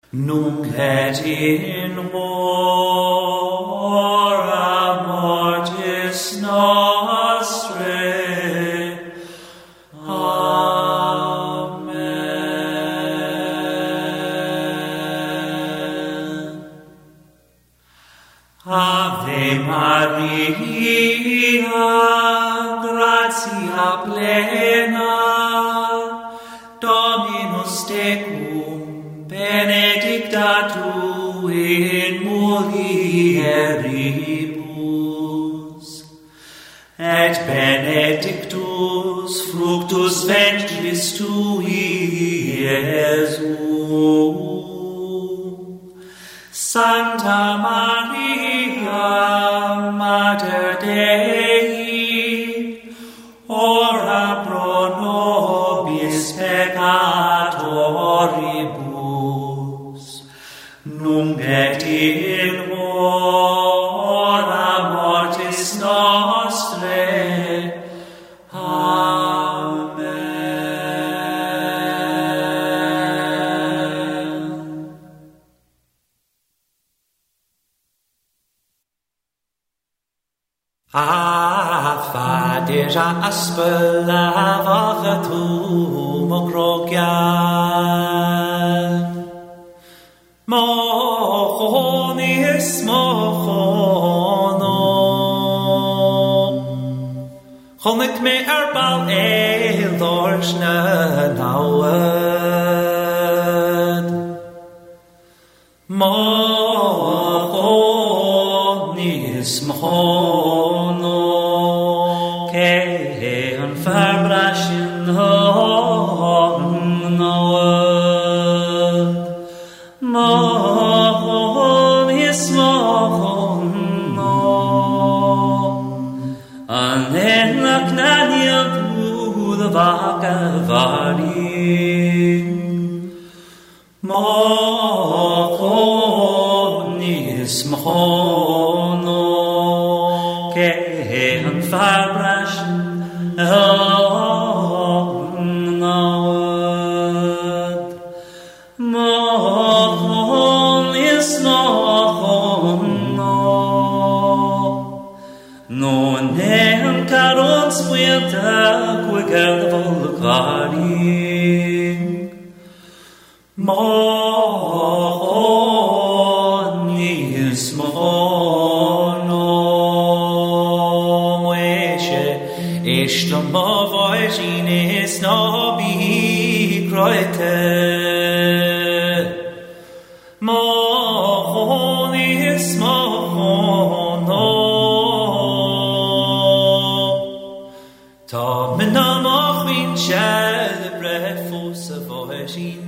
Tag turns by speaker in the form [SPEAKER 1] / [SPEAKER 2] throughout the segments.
[SPEAKER 1] Nunc et in hora mortis nostrae. Amen. Ave Maria, gratia plena, Dominus tecum, benedicta tu in mulieribus, et benedictus fructus ventris tui, Iesus. Santa Maria, Mater Dei, ora pro nobis peccatoribus, nunc et in hora mortis nostrae. Amen. Fader aspel avatum ocrogian, mochonis mochono, chonik me erbal eilorshna nauad, mochonis mochono, Mochonis mochono, kehen farbrashin nauad. Mochonis mochono, nonen karon spuenta quegal volgarin. Mochonis mochono, moeshe ishtomo voiginis nobi kroite. Mochonis mochono, ta menamoch min celebre fosse voigin.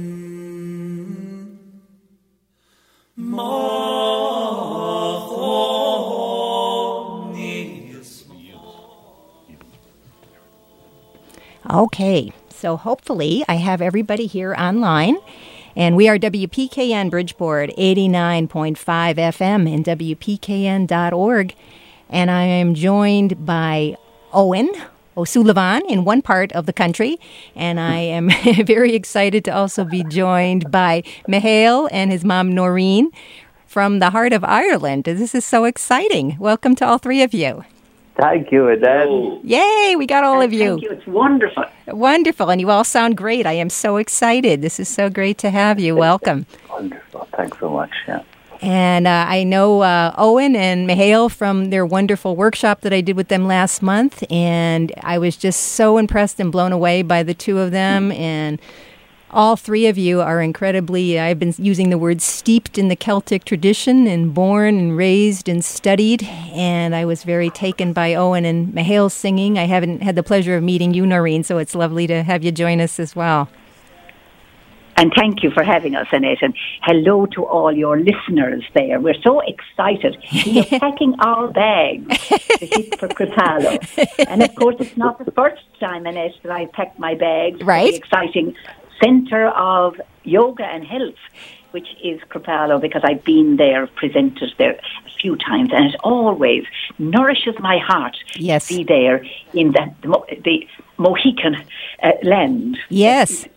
[SPEAKER 2] Okay, so hopefully I have everybody here online, and we are WPKN Bridgeport 89.5 FM and WPKN.org, and I am joined by Owen O'Sullivan in one part of the country, and I am very excited to also be joined by Mihail and his mom Noreen from the heart of Ireland. This is so exciting. Welcome to all three of you.
[SPEAKER 3] Thank you, Adele.
[SPEAKER 2] Yay, we got all of you.
[SPEAKER 4] Thank you, it's wonderful.
[SPEAKER 2] Wonderful, and you all sound great. I am so excited. This is so great to have you. Welcome.
[SPEAKER 3] Wonderful, thanks so much, yeah.
[SPEAKER 2] And I know Owen and Mihail from their wonderful workshop that I did with them last month, and I was just so impressed and blown away by the two of them, and all three of you are incredibly, I've been using the word steeped in the Celtic tradition and born and raised and studied, and I was very taken by Owen and Mihail's singing. I haven't had the pleasure of meeting you, Noreen, so it's lovely to have you join us as well.
[SPEAKER 4] And thank you for having us, Annette, and hello to all your listeners there. We're so excited. We are packing our bags to hit for Krippalo. And of course, it's not the first time, Annette, that I've packed my bags.
[SPEAKER 2] Right.
[SPEAKER 4] For the exciting Centre of Yoga and Health, which is Krippalo, because I've been there, presented there a few times, and it always nourishes my heart
[SPEAKER 2] Yes.
[SPEAKER 4] to be there in the Mohican land.
[SPEAKER 2] Yes.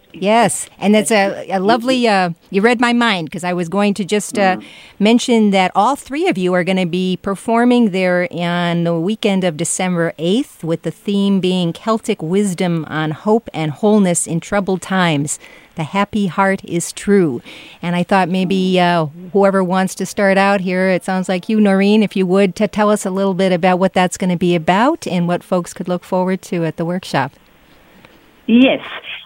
[SPEAKER 2] Yes, and that's a lovely, you read my mind, because I was going to just mention that all three of you are going to be performing there on the weekend of December 8th, with the theme being Celtic Wisdom on Hope and Wholeness in Troubled Times. The Happy Heart is True. And I thought maybe whoever wants to start out here, it sounds like you, Noreen, if you would, to tell us a little bit about what that's going to be about and what folks could look forward to at the workshop.
[SPEAKER 4] Yes.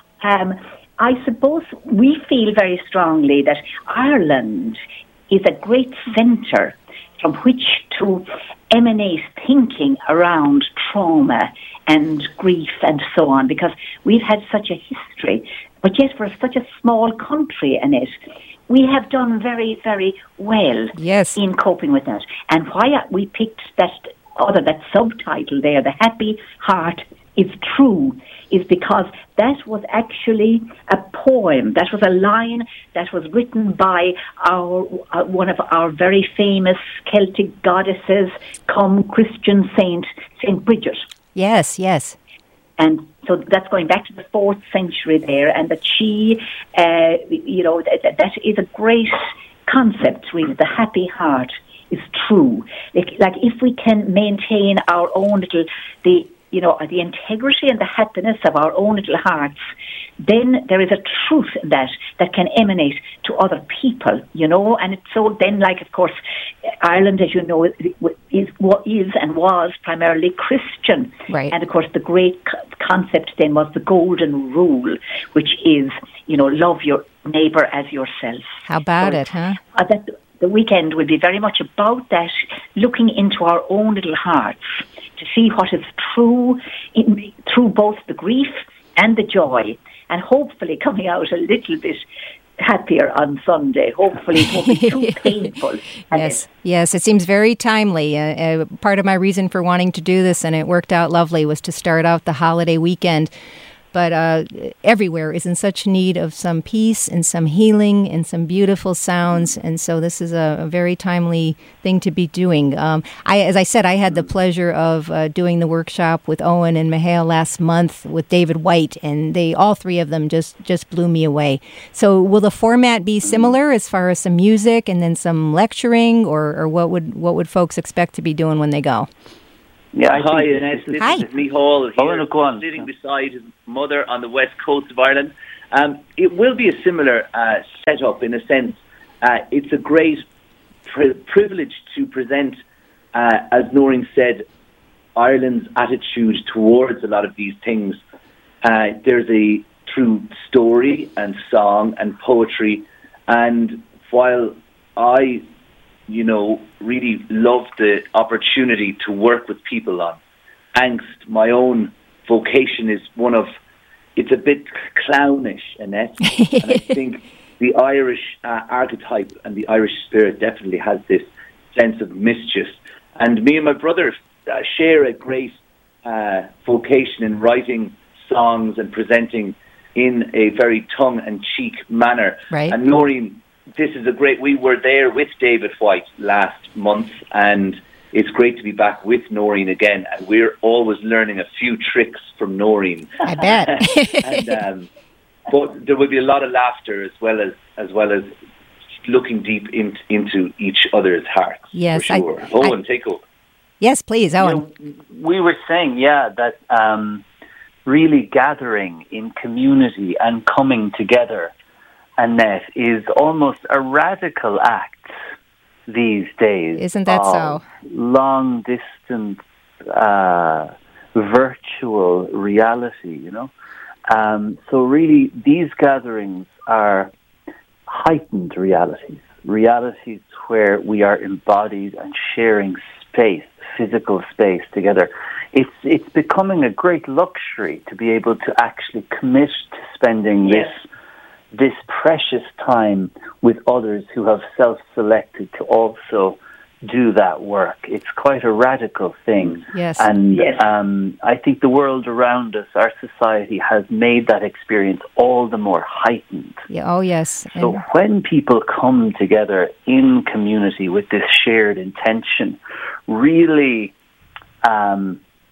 [SPEAKER 4] I suppose we feel very strongly that Ireland is a great centre from which to emanate thinking around trauma and grief and so on, because we've had such a history. But yet, for such a small country, Annette, we have done very, very well in coping with that. And why we picked that subtitle there, The Happy Heart is True, is because that was actually a poem. That was a line that was written by one of our very famous Celtic goddesses, come Christian Saint Bridget.
[SPEAKER 2] Yes, yes.
[SPEAKER 4] And so that's going back to the 4th century there, and that she, that is a great concept, really. The happy heart is true. Like if we can maintain our own little, the integrity and the happiness of our own little hearts, then there is a truth in that can emanate to other people, and it's so then, like, of course, Ireland, as you know, is and was primarily Christian.
[SPEAKER 2] Right.
[SPEAKER 4] And of course, the great concept then was the golden rule, which is, love your neighbour as yourself.
[SPEAKER 2] How about it, huh?
[SPEAKER 4] That the weekend will be very much about that, looking into our own little hearts to see what is true through both the grief and the joy, and hopefully coming out a little bit happier on Sunday. Hopefully it won't be too painful.
[SPEAKER 2] Yes, it seems very timely. Part of my reason for wanting to do this, and it worked out lovely, was to start out the holiday weekend. But everywhere is in such need of some peace and some healing and some beautiful sounds. And so this is a very timely thing to be doing. As I said, I had the pleasure of doing the workshop with Owen and Mihail last month with David White, and all three of them just blew me away. So will the format be similar as far as some music and then some lecturing, or what would folks expect to be doing when they go?
[SPEAKER 5] Yeah, hi, Annette. This is Micheál here, sitting beside his mother on the west coast of Ireland. It will be a similar setup in a sense. It's a great privilege to present, as Noreen said, Ireland's attitude towards a lot of these things. There's a true story and song and poetry, and while I really love the opportunity to work with people on angst, my own vocation is it's a bit clownish, Annette. And I think the Irish archetype and the Irish spirit definitely has this sense of mischief. And me and my brother share a great vocation in writing songs and presenting in a very tongue-in-cheek manner.
[SPEAKER 2] Right.
[SPEAKER 5] And Noreen, we were there with David White last month, and it's great to be back with Noreen again, and we're always learning a few tricks from Noreen.
[SPEAKER 2] I bet.
[SPEAKER 5] But there will be a lot of laughter as well as looking deep into each other's hearts.
[SPEAKER 2] Yes,
[SPEAKER 5] for sure. Owen, take over.
[SPEAKER 2] Yes, please, Owen.
[SPEAKER 6] We were saying, that really gathering in community and coming together, Annette, is almost a radical act these days.
[SPEAKER 2] Isn't that so?
[SPEAKER 6] Long distance, virtual reality, So really, these gatherings are heightened realities where we are embodied and sharing space, physical space together. It's becoming a great luxury to be able to actually commit to spending this precious time with others who have self-selected to also do that work. It's quite a radical thing.
[SPEAKER 2] Yes.
[SPEAKER 6] And I think the world around us, our society, has made that experience all the more heightened.
[SPEAKER 2] Yeah. Oh, yes.
[SPEAKER 6] So when people come together in community with this shared intention, really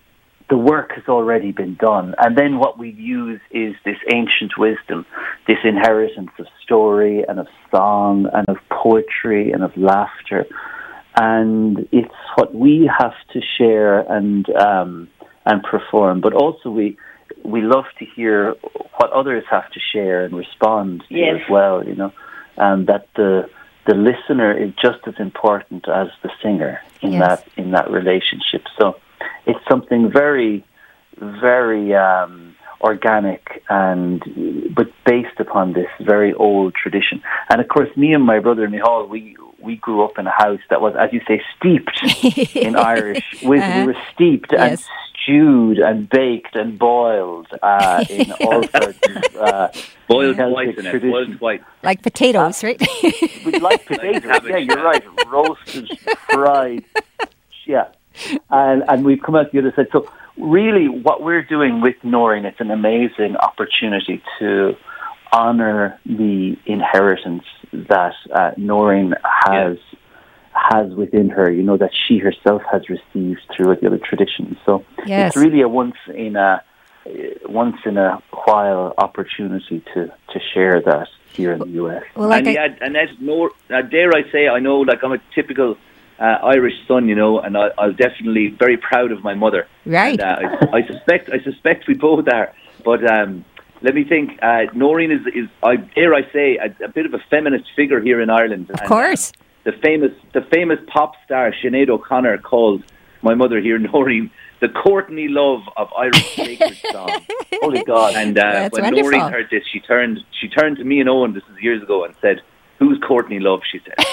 [SPEAKER 6] the work has already been done. And then what we use is this ancient wisdom, this inheritance of story and of song and of poetry and of laughter. And it's what we have to share and perform. But also we love to hear what others have to share and respond to as well, you know, that the listener is just as important as the singer in that relationship. So it's something very, very organic but based upon this very old tradition. And of course, me and my brother Micheál, we grew up in a house that was, as you say, steeped in Irish wisdom. We were steeped and stewed and baked and boiled in all sorts of
[SPEAKER 5] boiled twice in it. Boiled twice.
[SPEAKER 2] Like potatoes, right?
[SPEAKER 6] We like potatoes. Yeah, you're right. Roasted, fried. Yeah. And we've come out the other side. So really what we're doing with Noreen, it's an amazing opportunity to honour the inheritance that Noreen has within her, you know, that she herself has received through the other traditions. So it's really a once in a while opportunity to share that here in the US.
[SPEAKER 2] Well,
[SPEAKER 5] dare I say, I know, like, I'm a typical Irish son, you know, and I'm definitely very proud of my mother.
[SPEAKER 2] Right.
[SPEAKER 5] And, I suspect we both are. But let me think. Noreen is I dare I say, a bit of a feminist figure here in Ireland.
[SPEAKER 2] Of course.
[SPEAKER 5] The famous pop star Sinead O'Connor called my mother here, Noreen, the Courtney Love of Irish sacred song. Holy God! And when wonderful. Noreen heard this, she turned to me and Owen. This was years ago, and said, "Who's Courtney Love?" She said.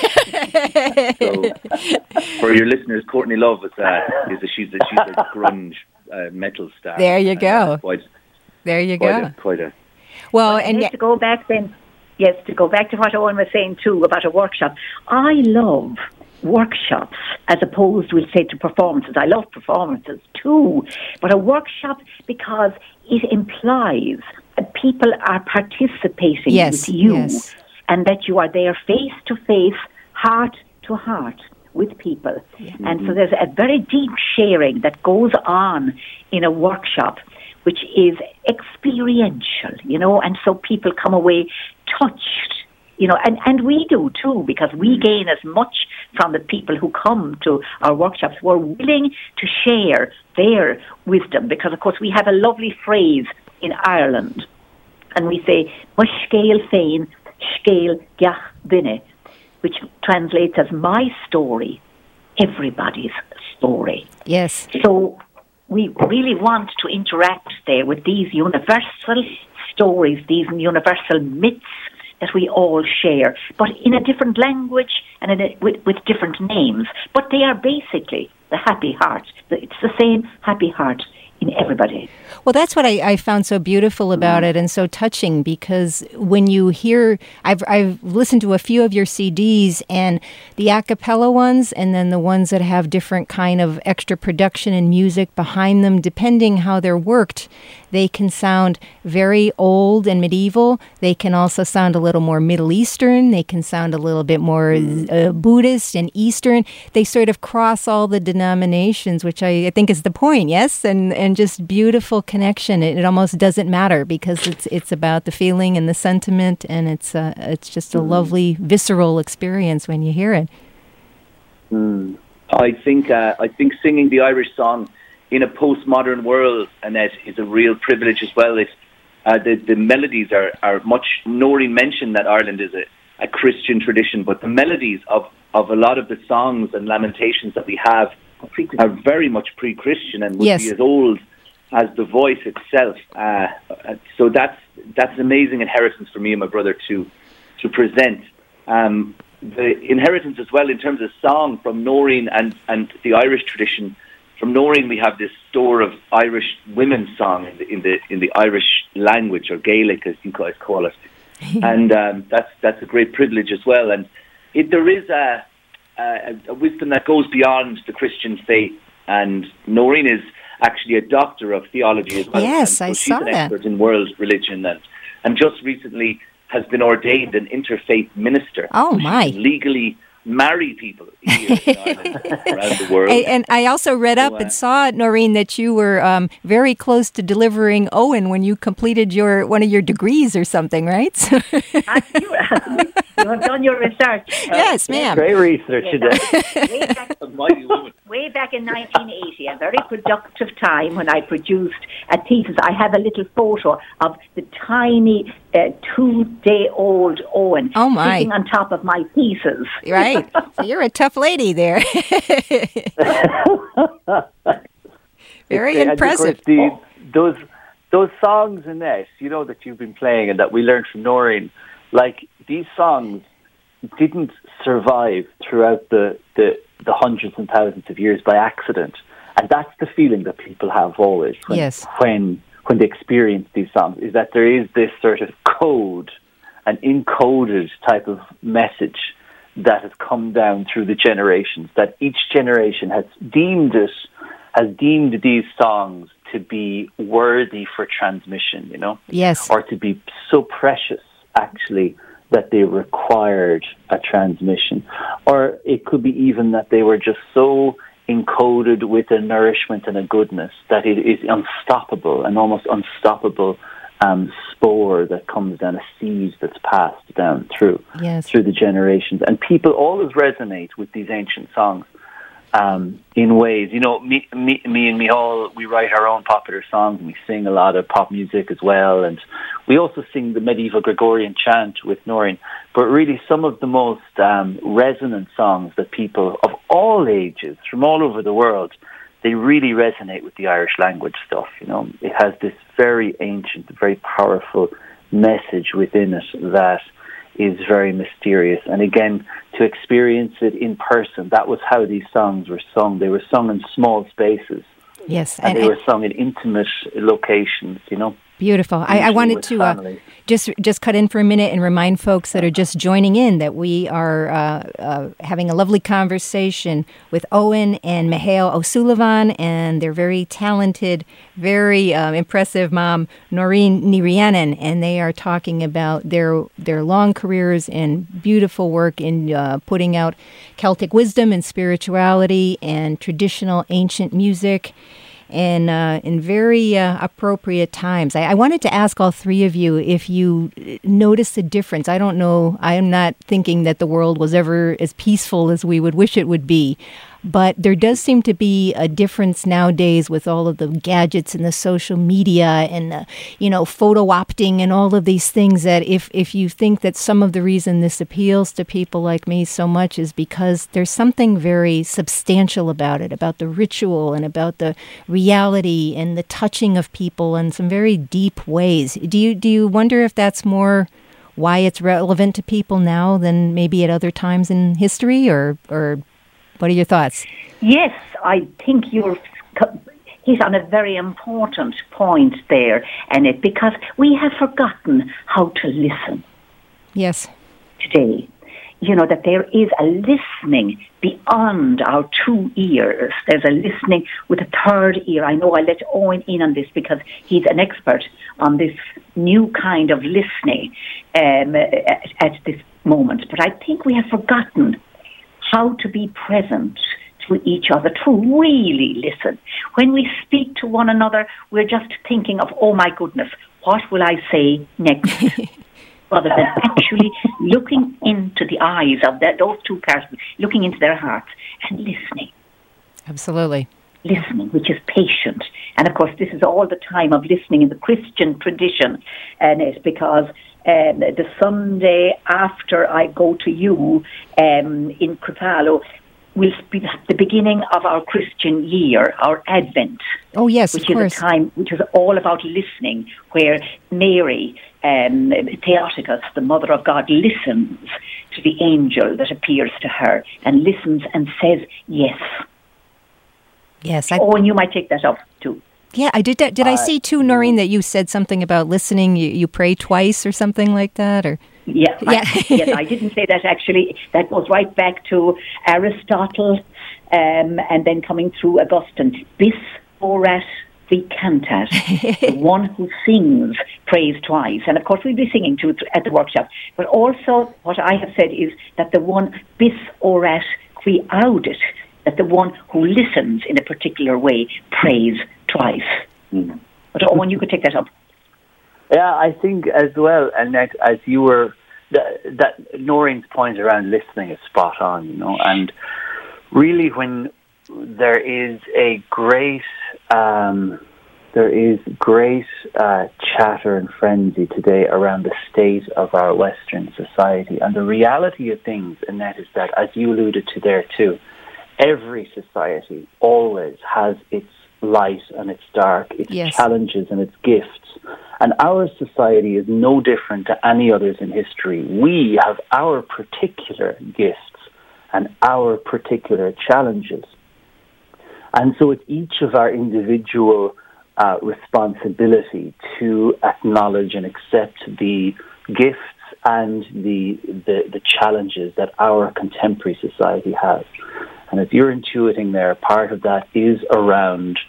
[SPEAKER 5] So, for your listeners, Courtney Love she's a grunge metal star.
[SPEAKER 2] There you go. There you go.
[SPEAKER 5] Quite a.
[SPEAKER 2] Well,
[SPEAKER 4] and to go back then. Yes, to go back to what Owen was saying too about a workshop. I love workshops as opposed, we'll say, to performances. I love performances too, but a workshop because it implies that people are participating with you and that you are there face to face, heart to heart with people. Yeah. And so there's a very deep sharing that goes on in a workshop, which is experiential, you know, and so people come away touched, you know, and we do too, because we gain as much from the people who come to our workshops who are willing to share their wisdom, because of course we have a lovely phrase in Ireland, and we say, "Scéal féin, scéal gach duine," which translates as my story, everybody's story.
[SPEAKER 2] Yes.
[SPEAKER 4] So we really want to interact there with these universal stories, these universal myths that we all share, but in a different language and with different names. But they are basically the happy heart. It's the same happy heart in everybody.
[SPEAKER 2] Well, that's what I found so beautiful about it and so touching, because when you hear, I've listened to a few of your CDs, and the a cappella ones and then the ones that have different kind of extra production and music behind them, depending how they're worked, they can sound very old and medieval. They can also sound a little more Middle Eastern. They can sound a little bit more Buddhist and Eastern. They sort of cross all the denominations, which I think is the point, yes? And just beautiful connection. It almost doesn't matter, because it's about the feeling and the sentiment, and it's just a lovely visceral experience when you hear it.
[SPEAKER 5] I think singing the Irish song in a postmodern world, Annette, is a real privilege as well. The melodies are much. Noreen mentioned that Ireland is a Christian tradition, but the melodies of a lot of the songs and lamentations that we have are very much pre-Christian and would be as old as the voice itself. So that's an amazing inheritance for me and my brother to present. The inheritance as well in terms of song from Noreen and the Irish tradition. From Noreen, we have this store of Irish women's song in the Irish language, or Gaelic, as you guys call it, and that's a great privilege as well. And there is a wisdom that goes beyond the Christian faith. And Noreen is actually a doctor of theology as well.
[SPEAKER 2] Yes,
[SPEAKER 5] I
[SPEAKER 2] saw that.
[SPEAKER 5] She's an expert in world religion, and just recently has been ordained an interfaith minister.
[SPEAKER 2] Oh, my!
[SPEAKER 5] She's legally marry people here in Ireland, around the world.
[SPEAKER 2] And I also read up and saw, Noreen, that you were very close to delivering Owen when you completed one of your degrees or something, right?
[SPEAKER 4] You have done your research.
[SPEAKER 2] Yes, ma'am.
[SPEAKER 6] Great research today.
[SPEAKER 4] Way back in 1980, a very productive time when I produced a thesis. I have a little photo of the tiny 2-day-old Owen sitting on top of my thesis.
[SPEAKER 2] Right. So you're a tough lady there. Very impressive.
[SPEAKER 6] Of course, those songs, Annette, that you've been playing and that we learned from Noreen, like these songs didn't survive throughout the hundreds and thousands of years by accident. And that's the feeling that people have always when they experience these songs, is that there is this sort of code, an encoded type of message that has come down through the generations, that each generation has deemed these songs to be worthy for transmission,
[SPEAKER 2] Yes.
[SPEAKER 6] or to be so precious, actually, that they required a transmission. Or it could be even that they were just so encoded with a nourishment and a goodness that it is unstoppable, an almost unstoppable spore that comes down, a seed that's passed down through the generations. And people always resonate with these ancient songs in ways. Me and Micheál, we write our own popular songs, and we sing a lot of pop music as well, and we also sing the medieval Gregorian chant with Noreen. But really, some of the most resonant songs that people of all ages, from all over the world, they really resonate with the Irish language stuff. It has this very ancient, very powerful message within it that is very mysterious. And again, to experience it in person, that was how these songs were sung. They were sung in small spaces.
[SPEAKER 2] Yes.
[SPEAKER 6] And they were sung in intimate locations,
[SPEAKER 2] Beautiful. I wanted to just cut in for a minute and remind folks that are just joining in that we are having a lovely conversation with Owen and Micheál O'Sullivan and their very talented, very impressive mom, Noreen Ní Rhiannon, and they are talking about their long careers and beautiful work in putting out Celtic wisdom and spirituality and traditional ancient music. And in very appropriate times. I wanted to ask all three of you if you notice a difference. I don't know. I am not thinking that the world was ever as peaceful as we would wish it would be. But there does seem to be a difference nowadays with all of the gadgets and the social media and the, photo opting and all of these things, that if you think that some of the reason this appeals to people like me so much is because there's something very substantial about it, about the ritual and about the reality and the touching of people in some very deep ways. Do you wonder if that's more why it's relevant to people now than maybe at other times in history, or what are your thoughts?
[SPEAKER 4] Yes, I think he's on a very important point there, and because we have forgotten how to listen.
[SPEAKER 2] Yes.
[SPEAKER 4] Today, that there is a listening beyond our two ears. There's a listening with a third ear. I know I let Owen in on this because he's an expert on this new kind of listening at this moment. But I think we have forgotten how to be present to each other, to really listen. When we speak to one another, we're just thinking of, oh my goodness, what will I say next? Rather than actually looking into the eyes of those two persons, looking into their hearts and listening.
[SPEAKER 2] Absolutely.
[SPEAKER 4] Listening, which is patient. And of course, this is all the time of listening in the Christian tradition, and it's because the Sunday after I go to you in Crepalo will be the beginning of our Christian year, our Advent.
[SPEAKER 2] Oh, yes,
[SPEAKER 4] which
[SPEAKER 2] of course.
[SPEAKER 4] Is a time which is all about listening, where Mary, Theotokos, the Mother of God, listens to the angel that appears to her and listens and says yes.
[SPEAKER 2] Yes.
[SPEAKER 4] And you might take that up too.
[SPEAKER 2] Yeah, I did that. Did I see too, Noreen, that you said something about listening? You pray twice or something like that, or?
[SPEAKER 4] Yeah. Yes, I didn't say that actually. That goes right back to Aristotle, and then coming through Augustine. Bis orat the cantat, the one who sings praise twice. And of course we'll be singing too at the workshop. But also what I have said is that the one bis orat qui audit, that the one who listens in a particular way prays twice. Mm. But Owen, you could take that up.
[SPEAKER 6] Yeah, I think as well, Annette, as you were, that Noreen's point around listening is spot on, you know, and really when there is a great chatter and frenzy today around the state of our Western society, and the reality of things, Annette, is that, as you alluded to there too, every society always has its light and its dark, its challenges and its gifts. And our society is no different to any others in history. We have our particular gifts and our particular challenges. And so it's each of our individual responsibility to acknowledge and accept the gifts and the challenges that our contemporary society has. And as you're intuiting there, part of that is around,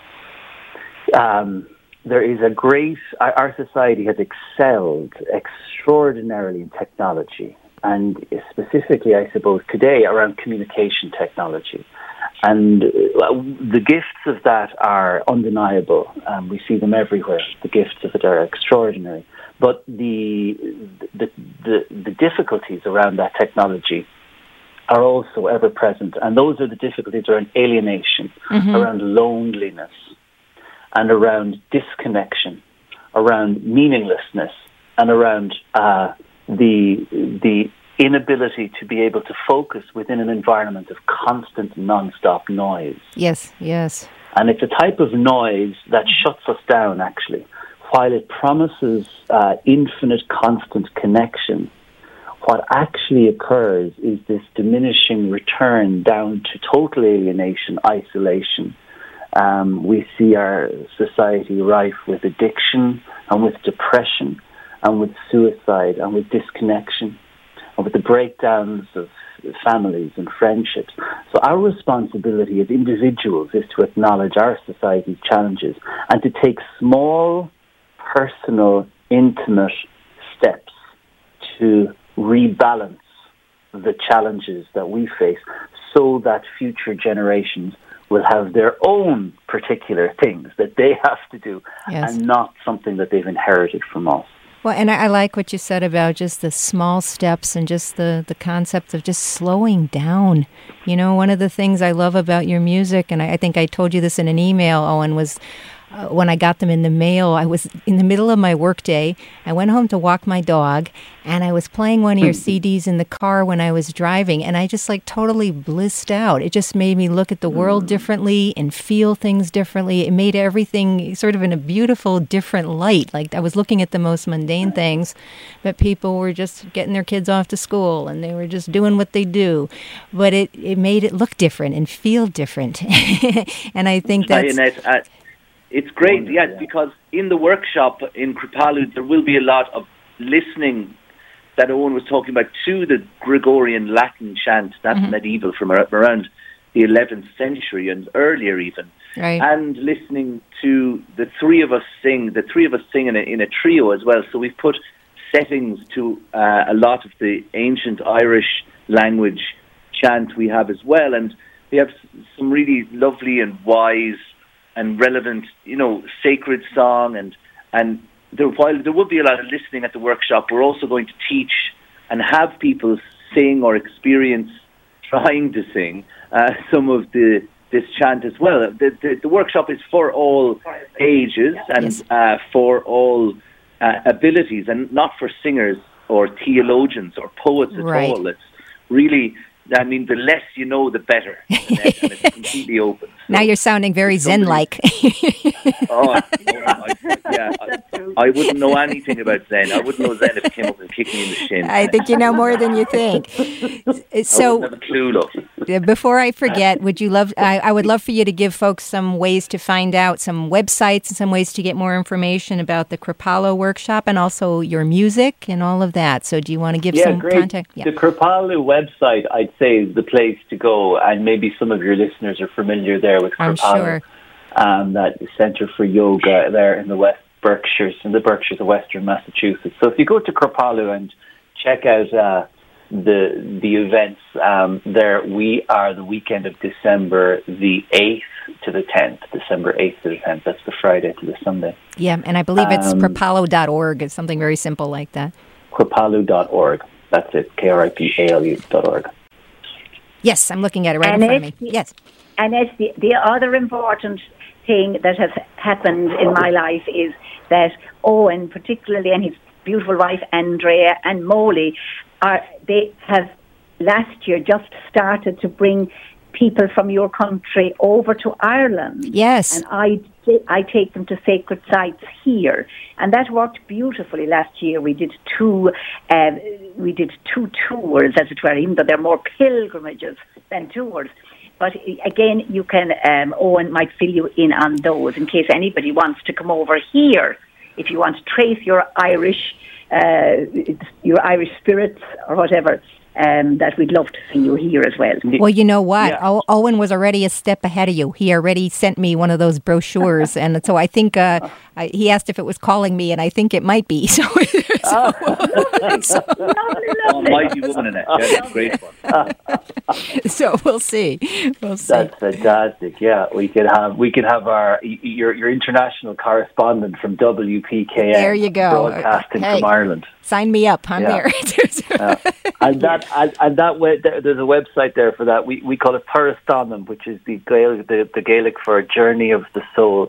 [SPEAKER 6] there is a great, our society has excelled extraordinarily in technology, and specifically, I suppose, today around communication technology. And the gifts of that are undeniable. We see them everywhere. The gifts of it are extraordinary. But the difficulties around that technology are also ever present. And those are the difficulties around alienation, around loneliness, and around disconnection, around meaninglessness, and around the inability to be able to focus within an environment of constant non-stop noise.
[SPEAKER 2] Yes, yes.
[SPEAKER 6] And it's a type of noise that shuts us down, actually. While it promises infinite constant connection, what actually occurs is this diminishing return down to total alienation, isolation. We see our society rife with addiction and with depression and with suicide and with disconnection and with the breakdowns of families and friendships. So our responsibility as individuals is to acknowledge our society's challenges and to take small, personal, intimate steps to rebalance the challenges that we face so that future generations will have their own particular things that they have to do and not something that they've inherited from us.
[SPEAKER 2] Well, and I like what you said about just the small steps and just the concept of just slowing down. You know, one of the things I love about your music, and I think I told you this in an email, Owen, was when I got them in the mail, I was in the middle of my workday. I went home to walk my dog, and I was playing one of your CDs in the car when I was driving, and I just totally blissed out. It just made me look at the world differently and feel things differently. It made everything sort of in a beautiful, different light. Like I was looking at the most mundane things, but people were just getting their kids off to school, and they were just doing what they do. But it made it look different and feel different. And I think that's...
[SPEAKER 5] It's great, because in the workshop in Kripalu, there will be a lot of listening that Owen was talking about to the Gregorian Latin chant, that's medieval from around the 11th century and earlier even, and listening to the three of us sing in a trio as well. So we've put settings to a lot of the ancient Irish language chant we have as well, and we have some really lovely and wise and relevant, sacred song, and while there will be a lot of listening at the workshop, we're also going to teach and have people sing or experience trying to sing some of this chant as well. The workshop is for all ages and for all abilities, and not for singers or theologians or poets at all. It's really... the less you know, the better. And it's completely open. So
[SPEAKER 2] now you're sounding very Zen-like.
[SPEAKER 5] I wouldn't know anything about Zen. I wouldn't know Zen if it came up and kicked me in the shin.
[SPEAKER 2] I think you know more than you think. So,
[SPEAKER 5] I wouldn't have a clue, look.
[SPEAKER 2] Before I forget, I would love for you to give folks some ways to find out, some websites and some ways to get more information about the Kripalu workshop and also your music and all of that. So do you want to give some contact?
[SPEAKER 6] Yeah, the Kripalu website, I'd say, is the place to go, and maybe some of your listeners are familiar there with Kripalu.
[SPEAKER 2] I'm sure.
[SPEAKER 6] that Center for Yoga there in the West Berkshires, of Western Massachusetts. So if you go to Kripalu and check out the events there, we are the weekend of December the 8th to the 10th, December 8th to the 10th. That's the Friday to the Sunday.
[SPEAKER 2] Yeah, and I believe it's kripalu.org. It's something very simple like that.
[SPEAKER 6] Kripalu.org. That's it, KRIPALU.org.
[SPEAKER 2] Yes, I'm looking at it right in front of me. Yes.
[SPEAKER 4] And the other important thing that has happened in my life is that Owen, particularly, and his beautiful wife Andrea and Molly, they have last year just started to bring people from your country over to Ireland.
[SPEAKER 2] Yes.
[SPEAKER 4] And I take them to sacred sites here, and that worked beautifully last year. We did two tours, as it were, even though they're more pilgrimages than tours. But again, you can, Owen might fill you in on those in case anybody wants to come over here. If you want to trace your Irish spirits or whatever, that we'd love to see you here as well.
[SPEAKER 2] Well, you know what? Yeah. Owen was already a step ahead of you. He already sent me one of those brochures, and so I think he asked if it was calling me, and I think it might be. So,
[SPEAKER 5] mighty woman in it. Yeah, great one.
[SPEAKER 2] So we'll see.
[SPEAKER 6] That's fantastic. Yeah, we could have our your international correspondent from WPKN.
[SPEAKER 2] There you go.
[SPEAKER 6] Broadcasting from Ireland.
[SPEAKER 2] Sign me up. I'm there.
[SPEAKER 6] And that way, there's a website there for that. We call it Turasdanam, which is the Gaelic for Journey of the Soul.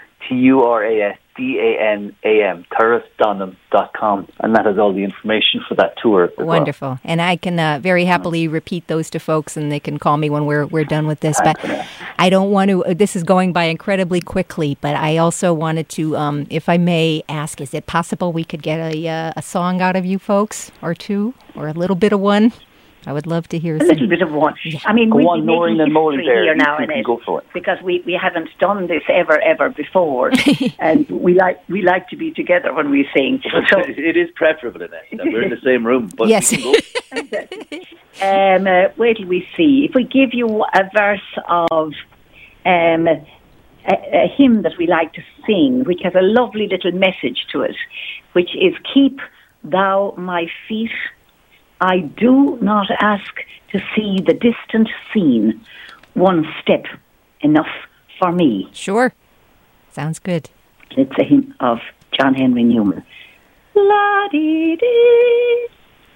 [SPEAKER 6] TURASDANAM, Turasdanam.com, and that has all the information for that tour.
[SPEAKER 2] Wonderful. Well. And I can very happily repeat those to folks, and they can call me when we're done with this. But I don't want to, this is going by incredibly quickly, but I also wanted to, if I may ask, is it possible we could get a song out of you folks, or two, or a little bit of one? I would love to hear
[SPEAKER 4] a little bit of one.
[SPEAKER 2] Yeah.
[SPEAKER 4] I mean,
[SPEAKER 6] we'll be making history
[SPEAKER 4] here now in it,
[SPEAKER 6] go for it,
[SPEAKER 4] because we haven't done this ever before, and we like to be together when we sing.
[SPEAKER 5] So it is preferable in that we're in the same room. But
[SPEAKER 2] yes.
[SPEAKER 4] Wait till we see. If we give you a verse of a hymn that we like to sing, which has a lovely little message to it, which is "Keep thou my feet. I do not ask to see the distant scene. One step enough for me."
[SPEAKER 2] Sure. Sounds good.
[SPEAKER 4] It's a hymn of John Henry Newman. La-dee-dee,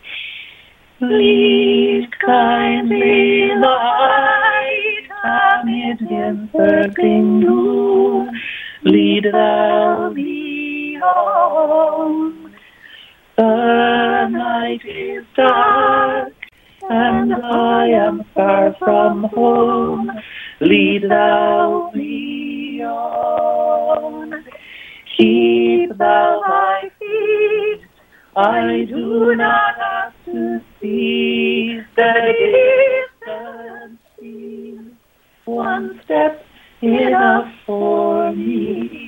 [SPEAKER 4] lead kindly light amid the encircling noon. Lead thou me home. The night is dark, and I am far from home. Lead thou me on. Keep thou my feet. I do not ask to see the distant scene. One step enough for me.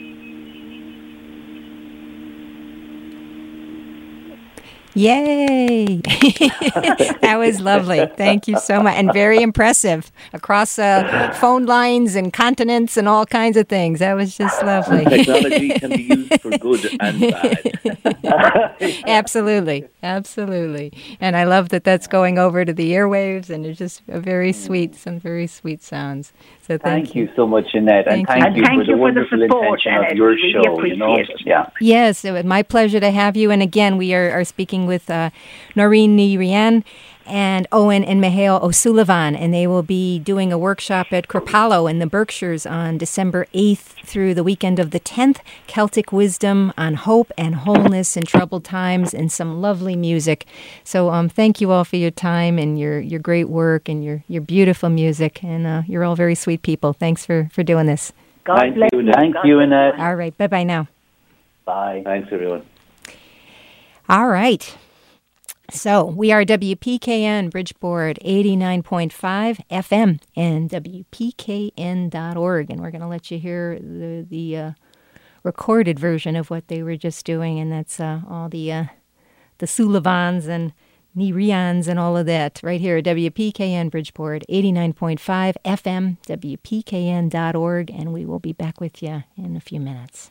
[SPEAKER 2] Yay! That was lovely. Thank you so much. And very impressive across phone lines and continents and all kinds of things. That was just lovely.
[SPEAKER 5] Technology can be used for good and bad.
[SPEAKER 2] Absolutely. And I love that that's going over to the airwaves, and it's just some very sweet sounds. So thank you
[SPEAKER 6] so much, Annette. And thank you for the wonderful intention of your show. Yeah.
[SPEAKER 2] Yes, it was my pleasure to have you. And again, we are speaking with Noreen Ní Rian and Owen and Mihail O'Sullivan, and they will be doing a workshop at Kripalu in the Berkshires on December 8th through the weekend of the 10th. Celtic wisdom on hope and wholeness in troubled times, and some lovely music. So thank you all for your time and your great work and your beautiful music, and you're all very sweet people. Thanks for doing this.
[SPEAKER 4] God bless you.
[SPEAKER 6] Thank you, Annette.
[SPEAKER 2] All right, bye-bye now.
[SPEAKER 6] Bye.
[SPEAKER 5] Thanks, everyone.
[SPEAKER 2] All right. So we are WPKN Bridgeport 89.5 FM and WPKN.org. And we're going to let you hear the recorded version of what they were just doing. And that's all the Sullivans and Nereons and all of that right here at WPKN Bridgeport, 89.5 FM, WPKN.org, and we will be back with you in a few minutes.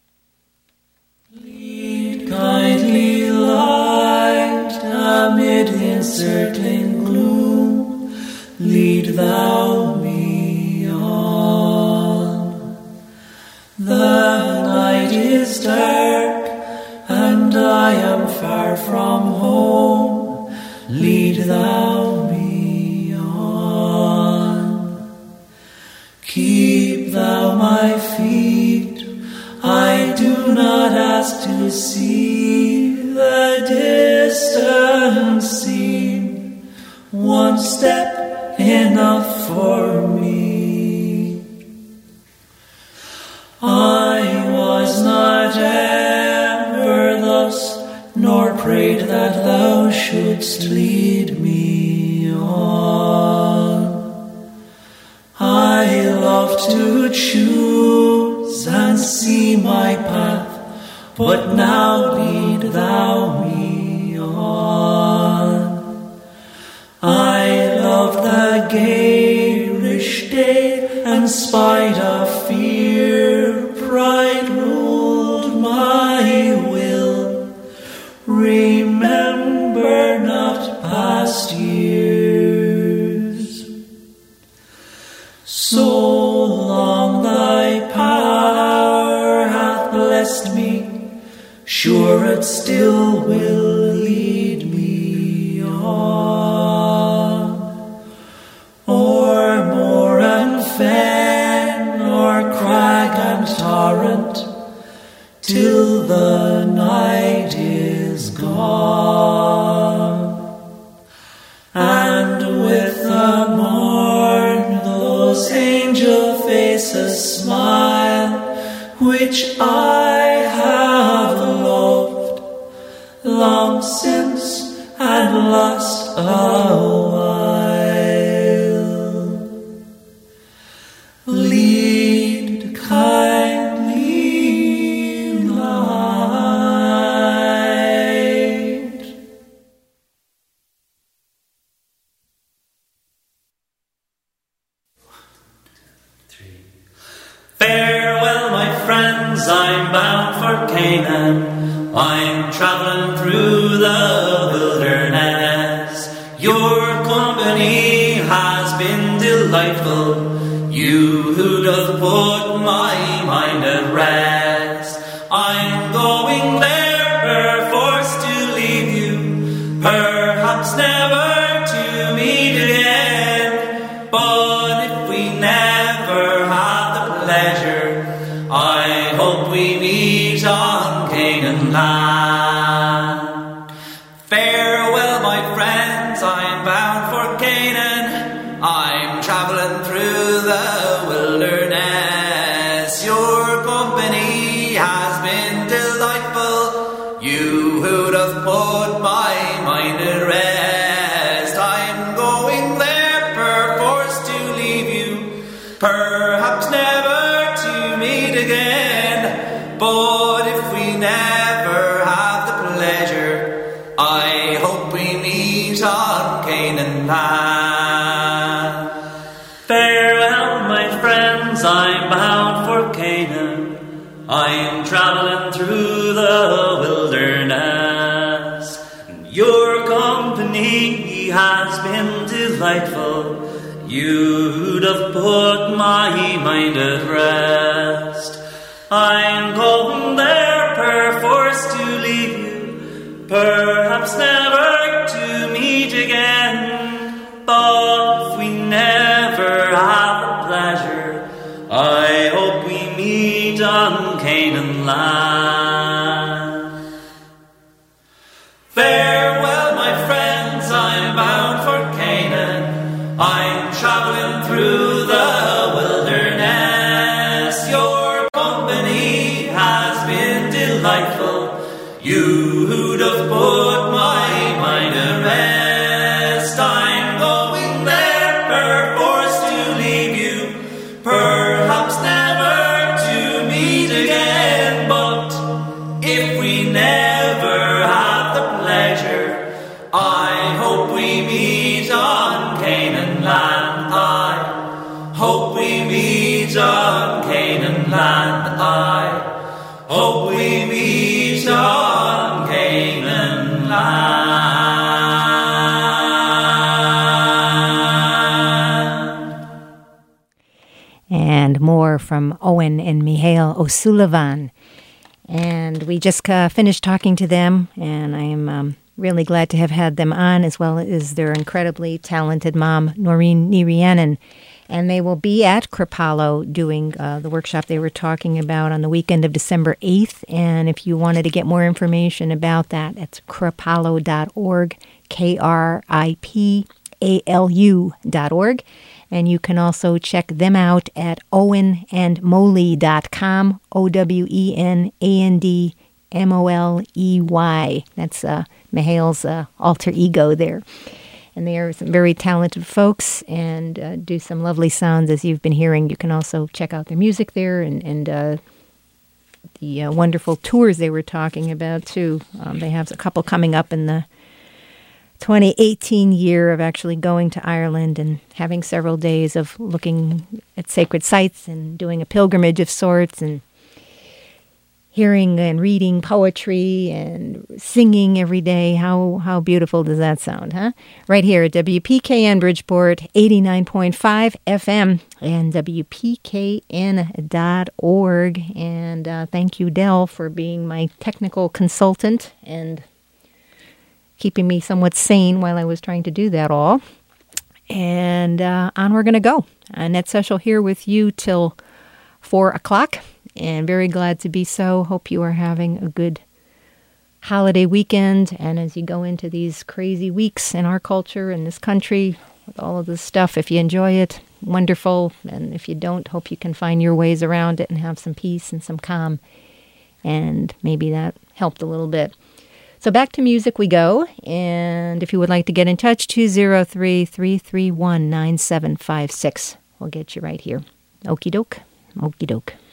[SPEAKER 1] Lead kindly light amid the encircling gloom, lead thou me on. The night is dark and I am far from home, lead thou me on. Keep thou my feet, I do not ask to see the distant scene, one step enough for me. I was not ever thus, nor prayed that thou shouldst lead me on. I love to choose and see my path, but now lead thou me on. I love the garish day and spite of fear, pride ruled my will. Remember not past years. So long thy power hath blessed me, sure it still will lead me on. O'er moor and fen, o'er crag and torrent, till the night is gone. And with the morn those angel faces smile, which I have loved long since and lost a while. Lead kindly light. Farewell, my friends, I'm bound for Canaan. I'm traveling through the wilderness. Your company has been delightful, you who doth put my mind at rest. I'm going there, perforce to leave you, perhaps never to meet again. But if we never have the pleasure, I hope we meet on Canaan land. Farewell, my friends, I'm bound for Canaan. I'm traveling through the wilderness. Your company has been delightful, you who doth put my mind at rest. I'm going there, perforce to leave you, perhaps never to meet again. But if we never have the pleasure, I hope we meet on Canaan land. Farewell, my friends, I'm bound for Canaan. I'm traveling through the wilderness. Your company has been delightful, you'd have put my mind at rest. I'm going there, perforce to leave you, perhaps never to meet again. But if we never have the pleasure, I hope we meet on Canaan land. Farewell, my friends, I'm bound for Canaan. I'm traveling through the wilderness. Your company has been delightful, you who'd have put my mind at rest. I'm going there, perforce to leave you, perhaps never to meet again. But if we never have the pleasure, I land. I hope we meet on Canaan land. I hope we meet on Canaan land.
[SPEAKER 2] And more from Owen and Mihail O'Sullivan. And we just finished talking to them, and I am really glad to have had them on, as well as their incredibly talented mom, Noreen Nirianen. And they will be at Kripalu doing the workshop they were talking about on the weekend of December 8th. And if you wanted to get more information about that, it's kripalu.org, KRIPALU.org. And you can also check them out at owenandmoley.com, OWENANDMOLEY. That's Mihail's alter ego there. And they are some very talented folks and do some lovely sounds, as you've been hearing. You can also check out their music there and the wonderful tours they were talking about, too. They have a couple coming up in the 2018 year of actually going to Ireland and having several days of looking at sacred sites and doing a pilgrimage of sorts and hearing and reading poetry and singing every day. How beautiful does that sound, huh? Right here at WPKN Bridgeport, 89.5 FM and WPKN.org. And thank you, Del, for being my technical consultant and keeping me somewhat sane while I was trying to do that all. And on we're going to go. Annette Seschel here with you till 4 o'clock. And very glad to be so. Hope you are having a good holiday weekend. And as you go into these crazy weeks in our culture and this country, with all of this stuff, if you enjoy it, wonderful. And if you don't, hope you can find your ways around it and have some peace and some calm. And maybe that helped a little bit. So back to music we go. And if you would like to get in touch, 203-331-9756. We'll get you right here. Okie doke. Okie doke.